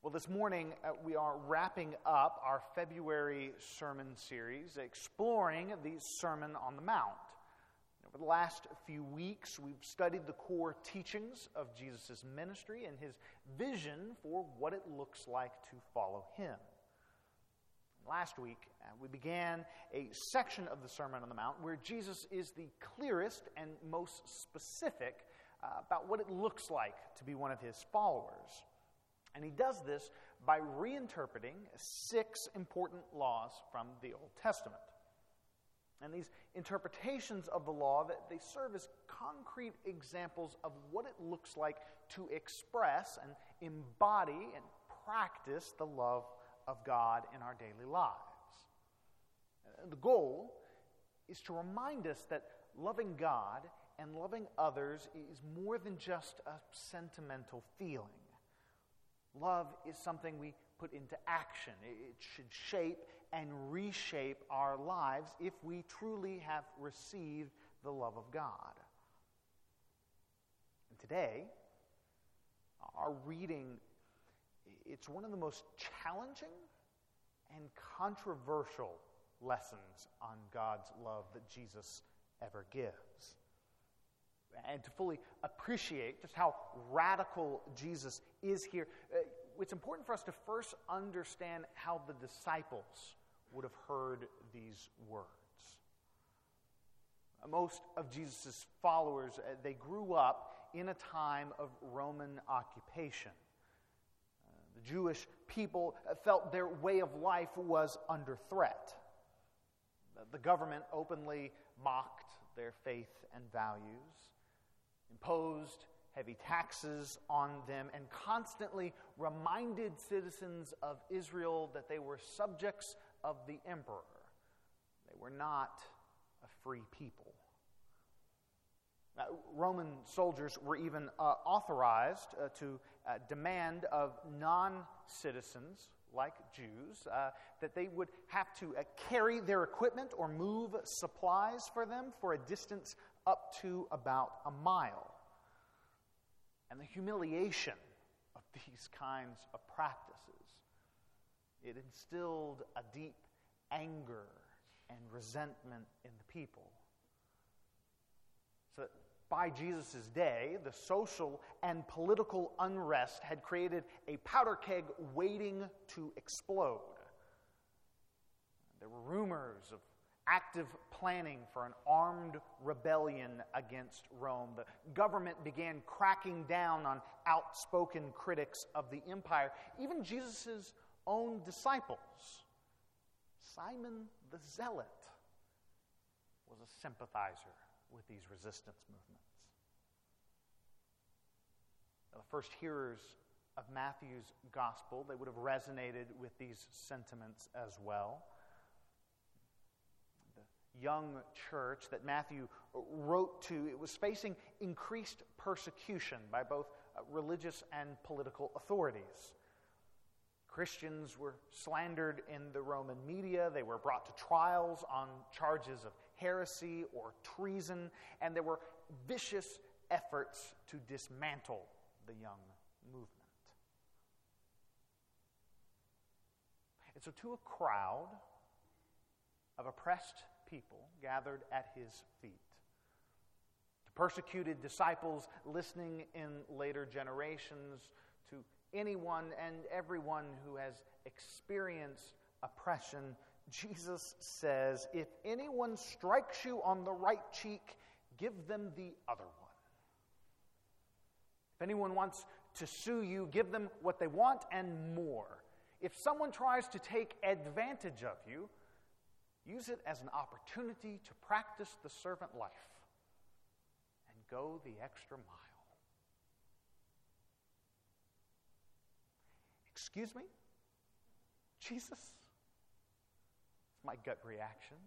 Well, this morning we are wrapping up our February sermon series, exploring the Sermon on the Mount. Over the last few weeks, we've studied the core teachings of Jesus' ministry and his vision for what it looks like to follow him. Last week, we began a section of the Sermon on the Mount where Jesus is the clearest and most specific about what it looks like to be one of his followers. And he does this by reinterpreting 6 important laws from the Old Testament. And these interpretations of the law, they serve as concrete examples of what it looks like to express and embody and practice the love of God in our daily lives. The goal is to remind us that loving God and loving others is more than just a sentimental feeling. Love is something we put into action. It should shape and reshape our lives if we truly have received the love of God. And today, our reading, it's one of the most challenging and controversial lessons on God's love that Jesus ever gives. And to fully appreciate just how radical Jesus is here, it's important for us to first understand how the disciples would have heard these words. Most of Jesus' followers, they grew up in a time of Roman occupation. The Jewish people felt their way of life was under threat. The government openly mocked their faith and values, imposed heavy taxes on them, and constantly reminded citizens of Israel that they were subjects of the emperor. They were not a free people. Roman soldiers were even authorized to demand of non-citizens, like Jews, that they would have to carry their equipment or move supplies for them for a distance up to about a mile. And the humiliation of these kinds of practices, it instilled a deep anger and resentment in the people. So that by Jesus' day, the social and political unrest had created a powder keg waiting to explode. There were rumors of active planning for an armed rebellion against Rome. The government began cracking down on outspoken critics of the empire. Even Jesus' own disciples, Simon the Zealot, was a sympathizer with these resistance movements. The first hearers of Matthew's gospel, they would have resonated with these sentiments as well. The young church that Matthew wrote to, it was facing increased persecution by both religious and political authorities. Christians were slandered in the Roman media. They were brought to trials on charges of heresy or treason, and there were vicious efforts to dismantle the young movement. And so to a crowd of oppressed people gathered at his feet, to persecuted disciples listening in later generations, to anyone and everyone who has experienced oppression, Jesus says, if anyone strikes you on the right cheek, give them the other one. If anyone wants to sue you, give them what they want and more. If someone tries to take advantage of you, use it as an opportunity to practice the servant life and go the extra mile. Excuse me? Jesus? It's my gut reaction.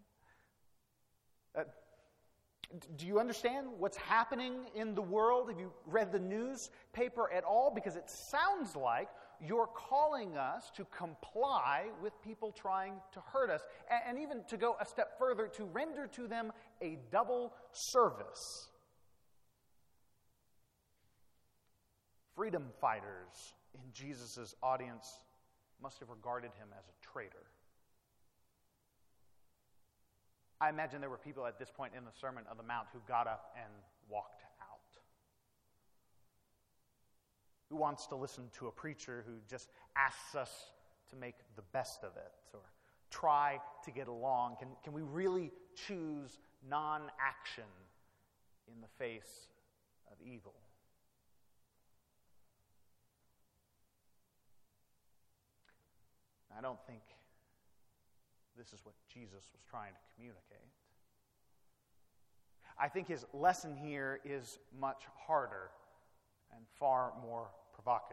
Do you understand what's happening in the world? Have you read the newspaper at all? Because it sounds like you're calling us to comply with people trying to hurt us, and even to go a step further, to render to them a double service. Freedom fighters in Jesus' audience must have regarded him as a traitor. I imagine there were people at this point in the Sermon on the Mount who got up and walked out. Who wants to listen to a preacher who just asks us to make the best of it or try to get along? Can we really choose non-action in the face of evil? I don't think this is what Jesus was trying to communicate. I think his lesson here is much harder and far more provocative.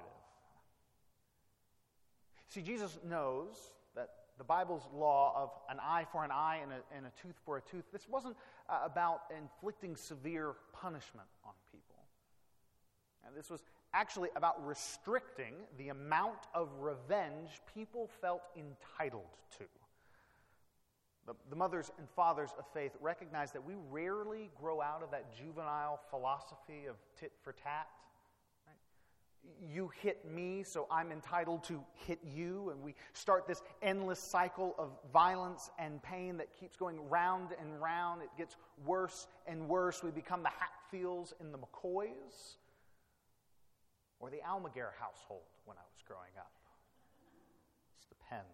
See, Jesus knows that the Bible's law of an eye for an eye and a tooth for a tooth, this wasn't about inflicting severe punishment on people. And this was actually about restricting the amount of revenge people felt entitled to. The mothers and fathers of faith recognize that we rarely grow out of that juvenile philosophy of tit for tat. Right? You hit me, so I'm entitled to hit you, and we start this endless cycle of violence and pain that keeps going round and round. It gets worse and worse. We become the Hatfields and the McCoys, or the Almaguer household when I was growing up. It depends.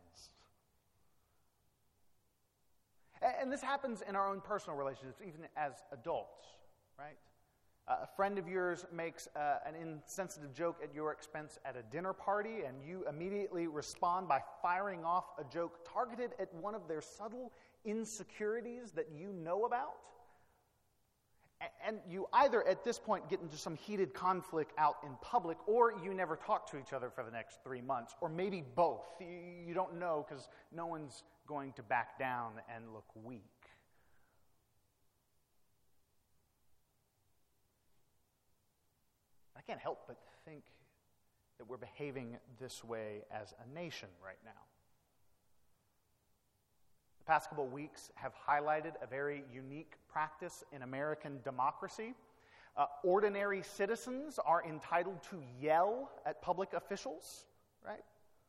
And this happens in our own personal relationships, even as adults, right? A friend of yours makes an insensitive joke at your expense at a dinner party, and you immediately respond by firing off a joke targeted at one of their subtle insecurities that you know about. And you either at this point get into some heated conflict out in public, or you never talk to each other for the next 3 months, or maybe both. You don't know because no one's going to back down and look weak. I can't help but think that we're behaving this way as a nation right now. The past couple of weeks have highlighted a very unique practice in American democracy. Ordinary citizens are entitled to yell at public officials, right?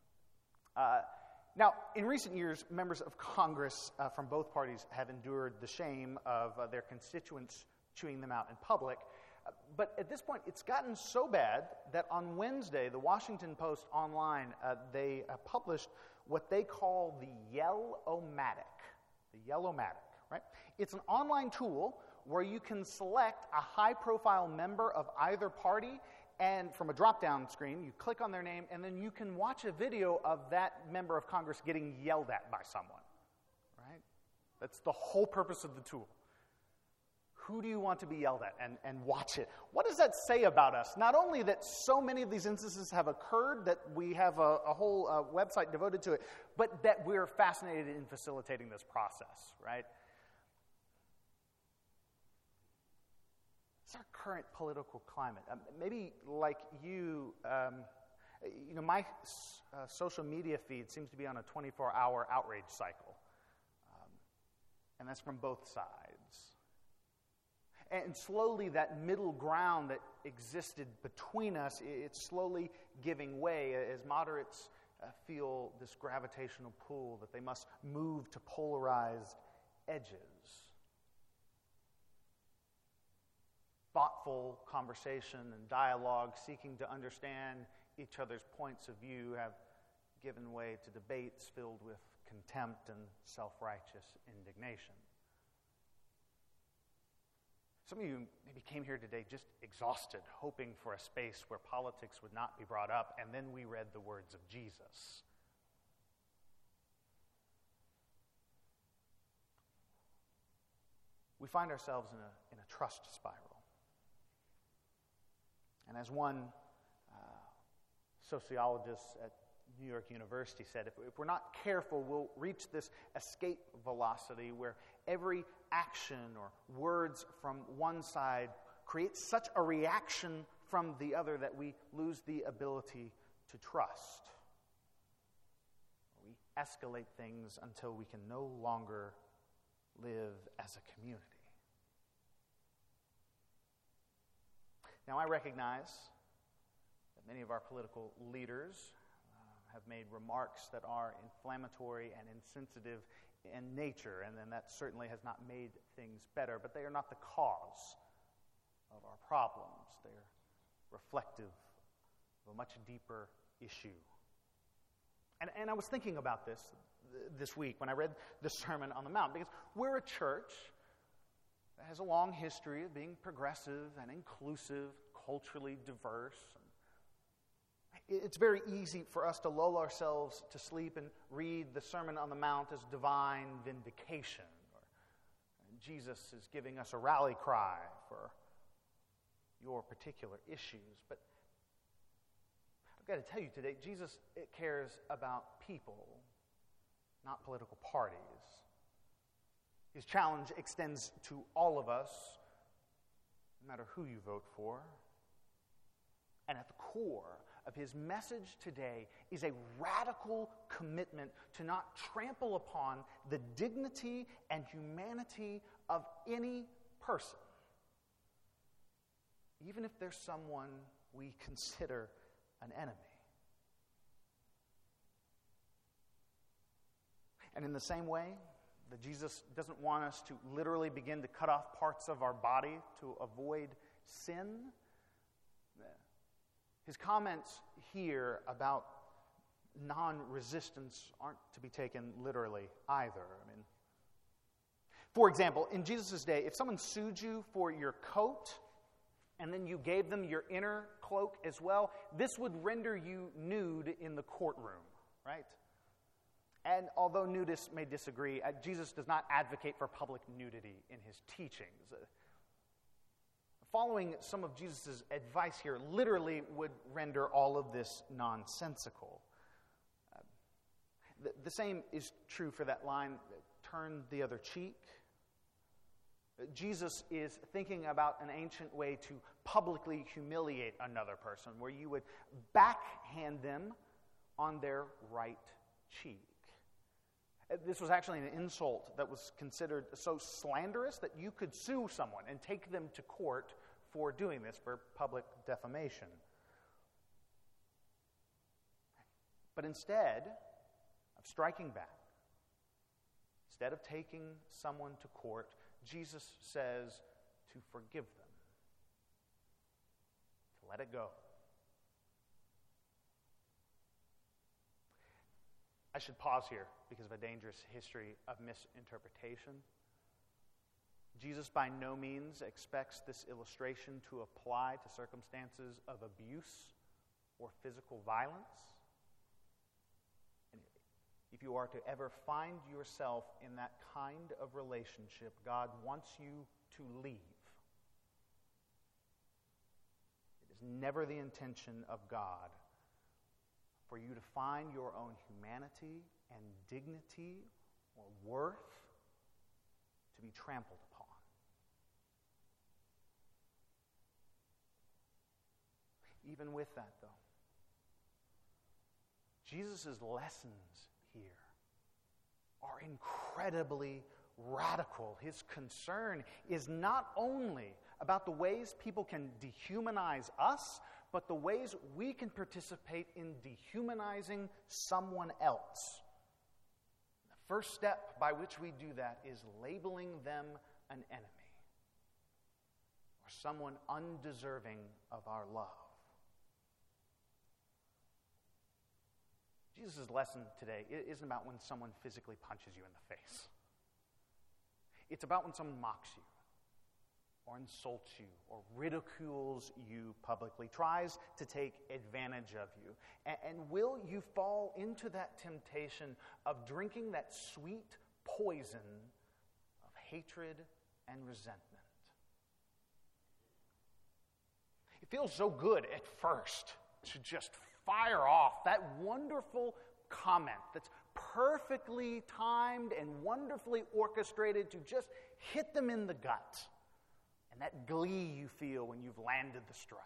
Now, in recent years, members of Congress from both parties have endured the shame of their constituents chewing them out in public. But at this point, it's gotten so bad that on Wednesday, the Washington Post online, they published what they call the Yell-O-Matic. The Yell-O-Matic, right? It's an online tool where you can select a high-profile member of either party, and from a drop-down screen, you click on their name, and then you can watch a video of that member of Congress getting yelled at by someone, right? That's the whole purpose of the tool. Who do you want to be yelled at? And watch it. What does that say about us? Not only that so many of these instances have occurred, that we have a whole website devoted to it, but that we're fascinated in facilitating this process, right? It's our current political climate. Maybe like you, my social media feed seems to be on a 24-hour outrage cycle. And that's from both sides. And slowly that middle ground that existed between us, it's slowly giving way as moderates feel this gravitational pull that they must move to polarized edges. Thoughtful conversation and dialogue seeking to understand each other's points of view have given way to debates filled with contempt and self-righteous indignation. Some of you maybe came here today just exhausted, hoping for a space where politics would not be brought up, and then we read the words of Jesus. We find ourselves in a trust spiral. And as one sociologist at New York University said, if we're not careful, we'll reach this escape velocity where every action or words from one side create such a reaction from the other that we lose the ability to trust. We escalate things until we can no longer live as a community. Now, I recognize that Many of our political leaders have made remarks that are inflammatory and insensitive in nature, and then that certainly has not made things better, but they are not the cause of our problems. They're reflective of a much deeper issue. And I was thinking about this week when I read the Sermon on the Mount, because we're a church that has a long history of being progressive and inclusive, culturally diverse. It's very easy for us to lull ourselves to sleep and read the Sermon on the Mount as divine vindication. Or Jesus is giving us a rally cry for your particular issues. But I've got to tell you today, Jesus cares about people, not political parties. His challenge extends to all of us, no matter who you vote for. And at the core of his message today is a radical commitment to not trample upon the dignity and humanity of any person, even if there's someone we consider an enemy. And in the same way that Jesus doesn't want us to literally begin to cut off parts of our body to avoid sin, his comments here about non-resistance aren't to be taken literally either. For example, in Jesus' day, if someone sued you for your coat and then you gave them your inner cloak as well, this would render you nude in the courtroom, right? And although nudists may disagree, Jesus does not advocate for public nudity in his teachings. Following some of Jesus' advice here literally would render all of this nonsensical. The same is true for that line, turn the other cheek. Jesus is thinking about an ancient way to publicly humiliate another person, where you would backhand them on their right cheek. This was actually an insult that was considered so slanderous that you could sue someone and take them to court for doing this, for public defamation. But instead of striking back, instead of taking someone to court, Jesus says to forgive them, to let it go. I should pause here because of a dangerous history of misinterpretation. Jesus by no means expects this illustration to apply to circumstances of abuse or physical violence. And if you are to ever find yourself in that kind of relationship, God wants you to leave. It is never the intention of God for you to find your own humanity and dignity or worth to be trampled upon. Even with that, though, Jesus' lessons here are incredibly radical. His concern is not only about the ways people can dehumanize us, but the ways we can participate in dehumanizing someone else. The first step by which we do that is labeling them an enemy or someone undeserving of our love. Jesus' lesson today isn't about when someone physically punches you in the face. It's about when someone mocks you, or insults you, or ridicules you publicly, tries to take advantage of you. And will you fall into that temptation of drinking that sweet poison of hatred and resentment? It feels so good at first to just fire off that wonderful comment that's perfectly timed and wonderfully orchestrated to just hit them in the gut. And that glee you feel when you've landed the strike.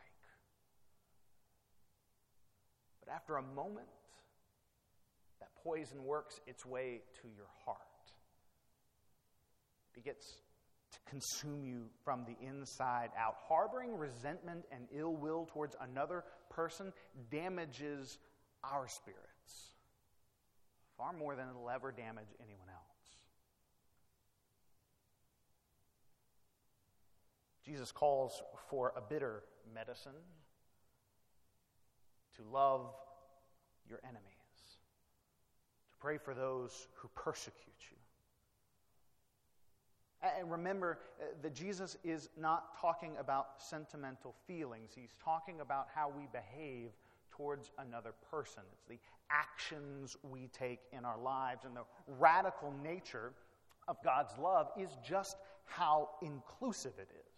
But after a moment, that poison works its way to your heart. It begets to consume you from the inside out. Harboring resentment and ill will towards another person damages our spirits far more than it'll ever damage anyone else. Jesus calls for a bitter medicine: to love your enemies, to pray for those who persecute you. And remember that Jesus is not talking about sentimental feelings. He's talking about how we behave towards another person. It's the actions we take in our lives, and the radical nature of God's love is just how inclusive it is.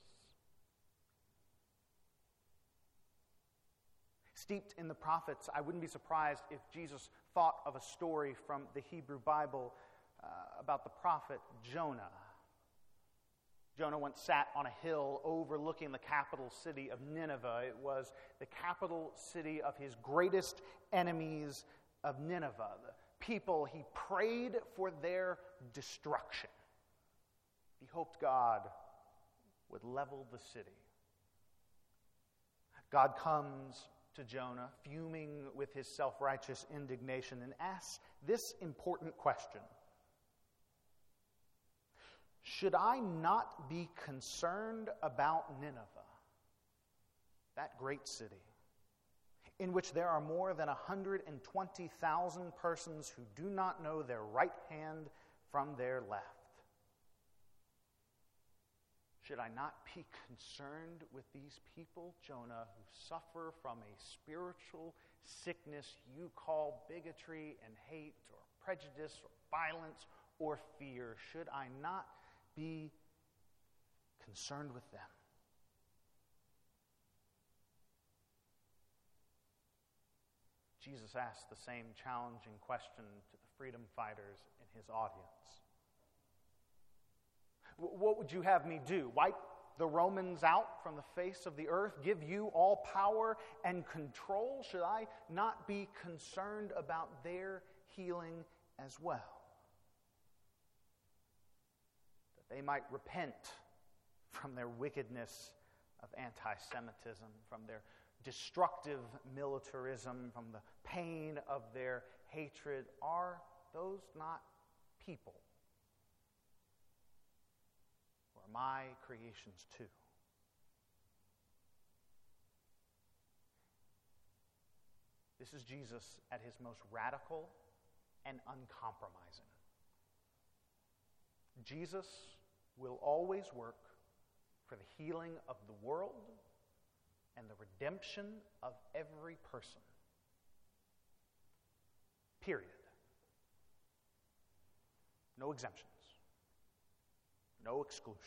Steeped in the prophets, I wouldn't be surprised if Jesus thought of a story from the Hebrew Bible about the prophet Jonah. Jonah once sat on a hill overlooking the capital city of Nineveh. It was the capital city of his greatest enemies of Nineveh, the people he prayed for their destruction. He hoped God would level the city. God comes to Jonah, fuming with his self-righteous indignation, and asks this important question: should I not be concerned about Nineveh, that great city, in which there are more than 120,000 persons who do not know their right hand from their left? Should I not be concerned with these people, Jonah, who suffer from a spiritual sickness you call bigotry and hate or prejudice or violence or fear? Should I not be concerned with them? Jesus asked the same challenging question to the freedom fighters in his audience. What would you have me do? Wipe the Romans out from the face of the earth? Give you all power and control? Should I not be concerned about their healing as well? That they might repent from their wickedness of anti-Semitism, from their destructive militarism, from the pain of their hatred. Are those not people? Or my creations too? This is Jesus at his most radical and uncompromising. Jesus will always work for the healing of the world and the redemption of every person. Period. No exemptions. No exclusions.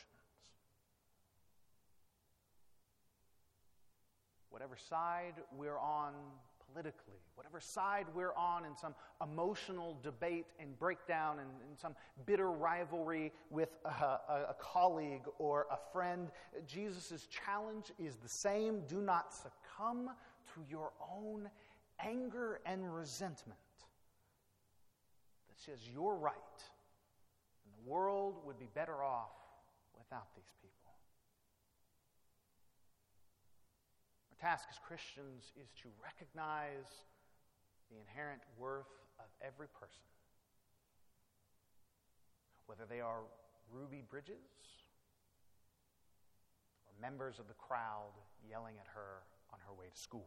Whatever side we're on politically, whatever side we're on in some emotional debate and breakdown and in some bitter rivalry with a colleague or a friend, Jesus' challenge is the same. Do not succumb to your own anger and resentment that says you're right and the world would be better off without these people. Our task as Christians is to recognize the inherent worth of every person, whether they are Ruby Bridges or members of the crowd yelling at her on her way to school.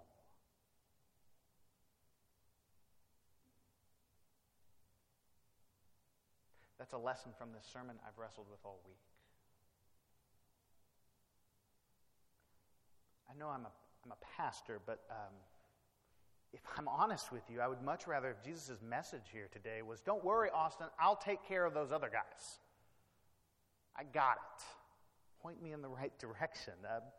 That's a lesson from this sermon I've wrestled with all week. I know I'm a pastor, but if I'm honest with you, I would much rather if Jesus' message here today was, don't worry, Austin, I'll take care of those other guys. I got it. Point me in the right direction.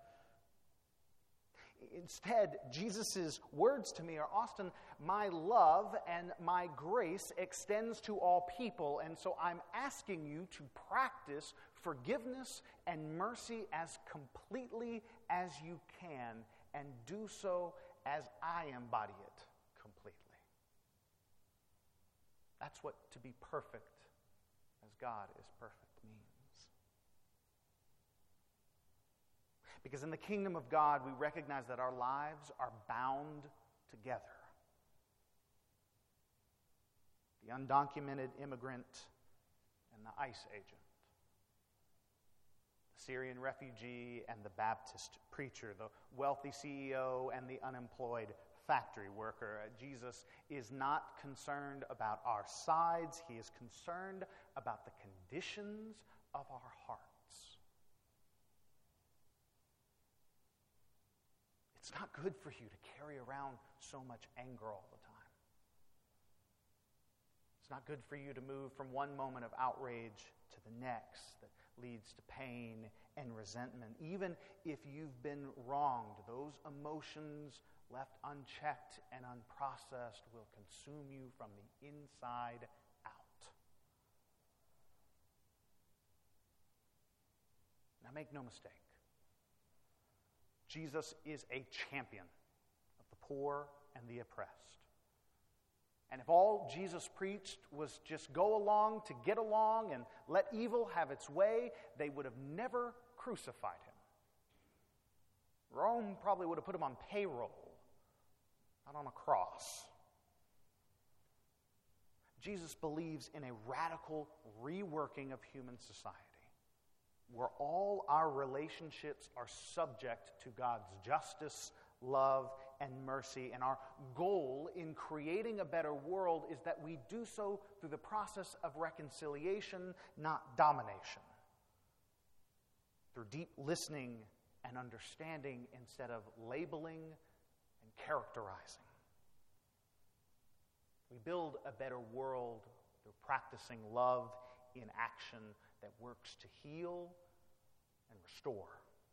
Instead, Jesus' words to me are, Austin, my love and my grace extends to all people, and so I'm asking you to practice forgiveness and mercy as completely as you can, and do so as I embody it completely. That's what to be perfect as God is perfect means. Because in the kingdom of God, we recognize that our lives are bound together. The undocumented immigrant and the ICE agent. The Syrian refugee and the Baptist preacher. The wealthy CEO and the unemployed factory worker. Jesus is not concerned about our sides. He is concerned about the conditions of our hearts. It's not good for you to carry around so much anger all the time. It's not good for you to move from one moment of outrage to the next that leads to pain and resentment. Even if you've been wronged, those emotions left unchecked and unprocessed will consume you from the inside out. Now make no mistake. Jesus is a champion of the poor and the oppressed. And if all Jesus preached was just go along to get along and let evil have its way, they would have never crucified him. Rome probably would have put him on payroll, not on a cross. Jesus believes in a radical reworking of human society, where all our relationships are subject to God's justice, love, and mercy. And our goal in creating a better world is that we do so through the process of reconciliation, not domination. Through deep listening and understanding instead of labeling and characterizing. We build a better world through practicing love in action that works to heal and restore.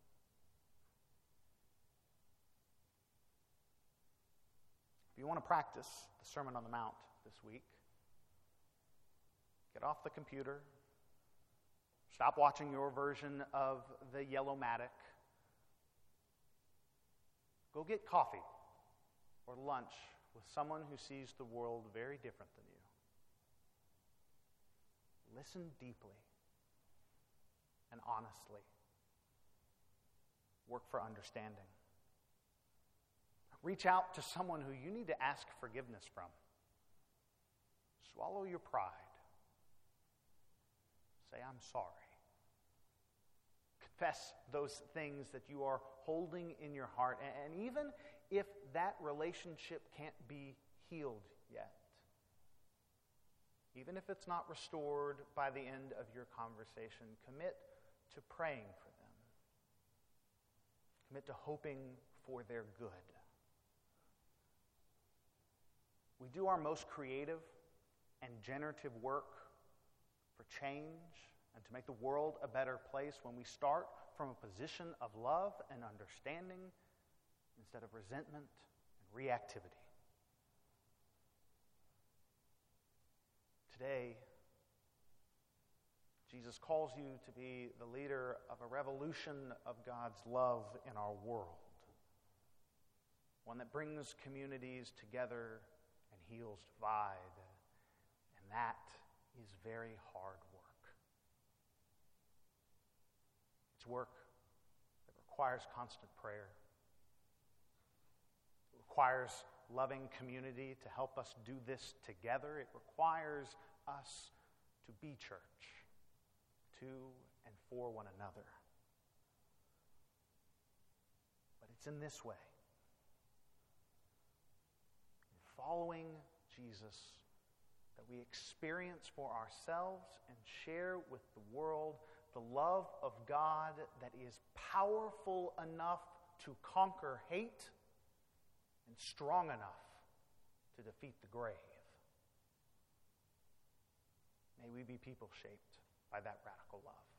If you want to practice the Sermon on the Mount this week, get off the computer, stop watching your version of the Yellowmatic, go get coffee or lunch with someone who sees the world very different than you. Listen deeply and honestly. Work for understanding. Reach out to someone who you need to ask forgiveness from. Swallow your pride. Say, I'm sorry. Confess those things that you are holding in your heart. And even if that relationship can't be healed yet, even if it's not restored by the end of your conversation, commit to praying for them. Commit to hoping for their good. We do our most creative and generative work for change and to make the world a better place when we start from a position of love and understanding instead of resentment and reactivity. Today, Jesus calls you to be the leader of a revolution of God's love in our world, one that brings communities together and heals divide, and that is very hard work. It's work that requires constant prayer. It requires loving community to help us do this together. It requires us to be church, to and for one another. But it's in this way, in following Jesus, that we experience for ourselves and share with the world the love of God that is powerful enough to conquer hate and strong enough to defeat the grave. May we be people shaped by that radical love.